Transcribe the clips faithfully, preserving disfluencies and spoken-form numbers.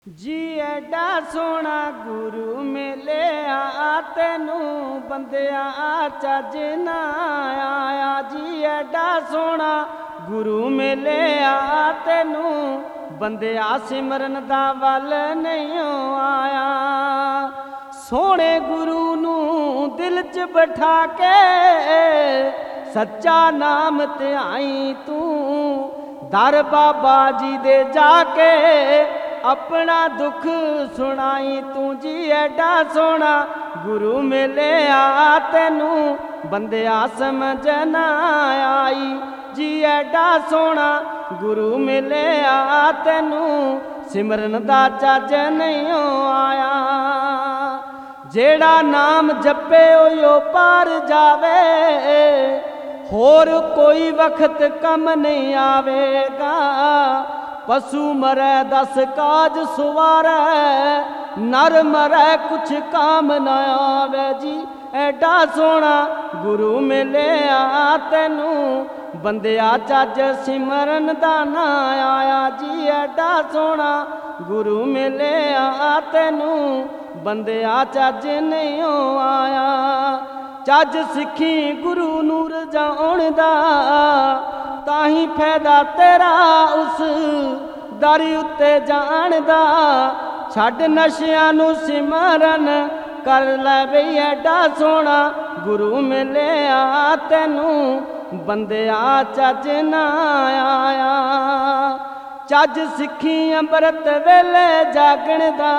जी एडा सोना गुरु मिलिया तेनू बंदिया चज ना आया। जी एडा सोना गुरु मिलिया तेनू बंदिया सिमरन दा वल नहीं आया। सोने गुरु नू दिल च बिठा के सच्चा नाम ते आई तू दर बाबा जी दे जाके अपना दुख सुनाई तू। जी एडा सोना गुरु मिलिया तेनू बंदिया समझ ना आई। जी एडा सोना गुरु मिलिया तेनू सिमरन दा चज नहीं आया। जेड़ा नाम जपे ओ पार जावे होर कोई वक्त कम नहीं आवेगा। पशु मरै दस काज सुवारै नर मरै कुछ काम न आवे। जी एडा सोना गुरु मिलिया तेनू बंदिया चज सिमरन दा ना आया। जी एडा सोना गुरु मिलिया तेनू बंदिया चज नहीं आया। चज सिखी गुरु नूर जाउण दा ताही फायदा तेरा उस दर उत्ते जाण दा। छड्ड नशियां नू सिमरन कर लै बई एडा सोना गुरु मिलिया तेनू बंदिया चज ना आया। चज सिखी अंमृत वेले जागण दा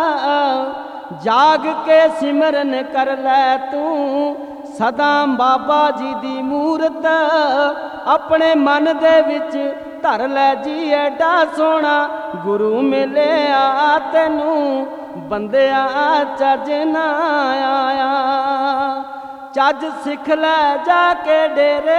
जाग के सिमरन कर लै तू सदा बाबा जी दी मूरत अपने मन दे विच धर लै। जी एडा सोना गुरु मिलिया तेनू बंदिया चज ना आया। चज सिख लै जाके डेरे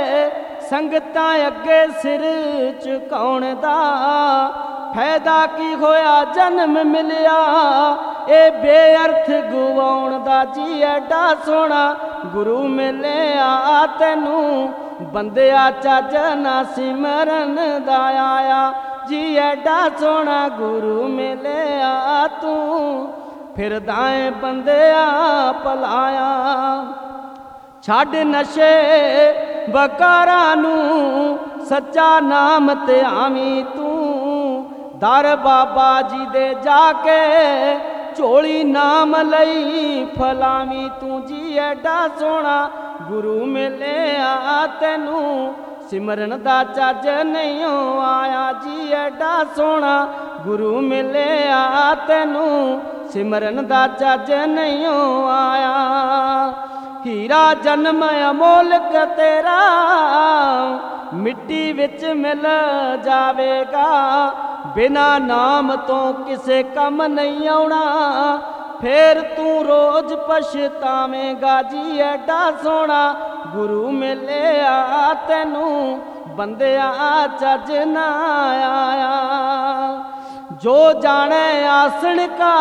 संगतां अगे सिर झुकाउण दा। फायदा की होया जन्म मिलिया ए बेअर्थ गवाउण दा। जी एडा सोना गुरु मिलिया तेनू बंदिया चज ना सिमरन दा आया। जी एडा सोना गुरु मिलिया तू फिरदा ऐ बंदिया भलाया। छड्ड नशे बकारा नू सच्चा नाम ते आवी तू दर बाबा जी दे जाके झोली नाम लई फलावी तू। जी एडा सोना गुरु मिलिया तेनू सिमरन दा चज नहीं आया। जी एडा सोना गुरु मिलिया तेनू सिमरन दा चज नहीं आया। हीरा जन्म अमोलक तेरा मिट्टी विच मिल जावेगा। बिना नाम तो किसे कम नहीं आउणा फिर तू रोज पछतावेगा। जी एडा सोना गुरु मिलिया तेनू बंदिया चज ना आया। जो जाने आसन का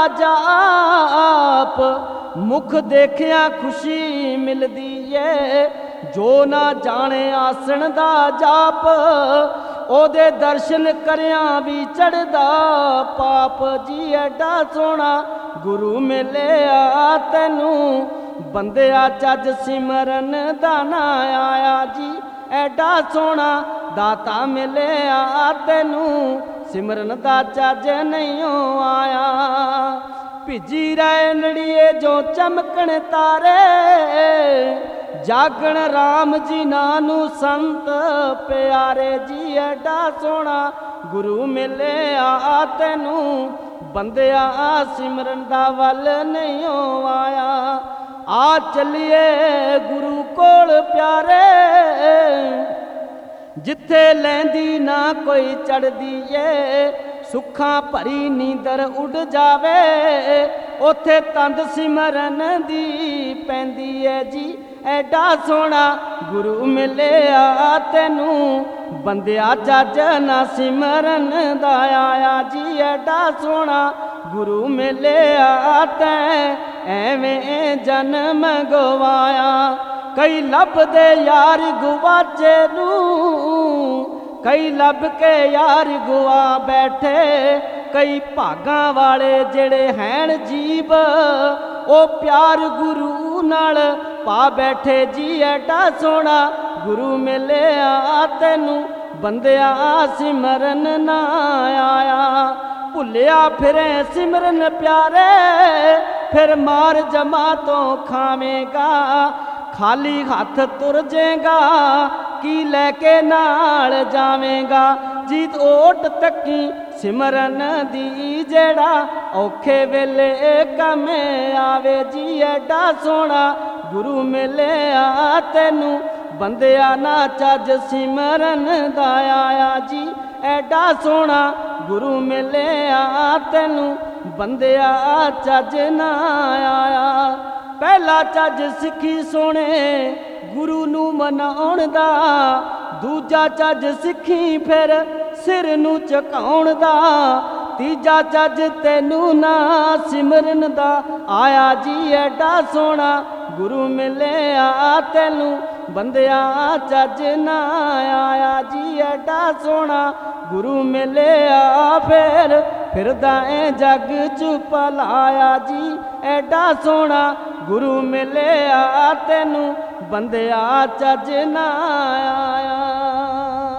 जाप मुख देखिया खुशी मिलदी है। जो ना जाने आसन दा जाप ओदे दर्शन करिया भी चढ़दा पाप। जी एडा सोना गुरु मिलिया तेनू बंदिया चज सिमरन दा ना आया। जी एडा सोना दाता मिलिया तेनू सिमरन दा चज नहीं आया। भिजी रहे नड़िए जो चमकण तारे जागण राम जी नानू संत प्यारे। जी एडा सोना गुरु मिलिया तेनू बंदिया सिमरन दा वल नहीं आया। आ चलिए गुरु कोल प्यारे जिथे लैंदी ना कोई चढ़दी ए। सुखा भरी नींदर उड़ जावे ओथे तंद सिमरन दी पैंदी है। जी एडा सोना गुरु मिलिया तेनू बंदिया चज ना सिमरन दा आया। जी एडा सोना गुरु मिलिया तैं एवें जन्म गवाया। कई लभदे यार गुवाचे नू कई लब के यार गुआ बैठे ਕਈ ਭਾਗਾਂ ਵਾਲੇ ਜਿਹੜੇ ਹੈਣ ਜੀਬ, ਉਹ ਪਿਆਰ ਗੁਰੂ ਨਾਲ ਪਾ ਬੈਠੇ ਜੀ। ਐਡਾ ਸੋਹਣਾ ਗੁਰੂ ਮਿਲਿਆ ਤੈਨੂੰ, ਬੰਦਿਆ ਸਿਮਰਨ ਨਾ ਆਇਆ। ਭੁੱਲਿਆ ਫਿਰੇ ਸਿਮਰਨ ਪਿਆਰੇ, ਫਿਰ ਮਾਰ ਜਮਾ ਤੋਂ ਖਾਵੇਂਗਾ। ਖਾਲੀ ਹੱਥ ਤੁਰ ਜਾਏਗਾ, ਕੀ ਲੈ ਕੇ ਨਾਲ ਜਾਵੇਂਗਾ। ਜੀਤ ਓਟ ਤੱਕੀ ਸਿਮਰਨ ਦੀ, ਜਿਹੜਾ ਔਖੇ ਵੇਲੇ ਕੰਮ ਆਵੇ ਜੀ। ਐਡਾ ਸੋਹਣਾ ਗੁਰੂ ਮਿਲਿਆ ਤੈਨੂੰ, ਬੰਦਿਆ ਨਾ ਚੱਜ ਸਿਮਰਨ ਦਾ ਆਇਆ ਜੀ। ਐਡਾ ਸੋਹਣਾ ਗੁਰੂ ਮਿਲਿਆ ਤੈਨੂੰ, ਬੰਦਿਆ ਚੱਜ ਨਾ ਆਇਆ। ਪਹਿਲਾ ਚੱਜ ਸਿੱਖੀ ਸੋਹਣੇ ਗੁਰੂ ਨੂੰ ਮਨਾਉਣ ਦਾ, ਦੂਜਾ ਚੱਜ ਸਿੱਖੀ ਫਿਰ ਸਿਰ ਨੂੰ ਝੁਕਾਉਣ ਦਾ, ਤੀਜਾ ਚੱਜ ਤੈਨੂੰ ਨਾ ਸਿਮਰਨ ਦਾ ਆਇਆ ਜੀ। ਐਡਾ ਸੋਹਣਾ ਗੁਰੂ ਮਿਲਿਆ ਤੈਨੂੰ, ਬੰਦਿਆ ਚੱਜ ਨਾ ਆਇਆ ਜੀ। ਐਡਾ ਸੋਹਣਾ ਗੁਰੂ ਮਿਲਿਆ ਫਿਰ ਫਿਰਦਾ ਏ ਜੱਗ ਚ ਭਲਾਇਆ ਜੀ। ਐਡਾ ਸੋਹਣਾ ਗੁਰੂ ਮਿਲਿਆ ਤੈਨੂੰ, ਬੰਦਿਆ ਚੱਜ ਨਾ ਆਇਆ।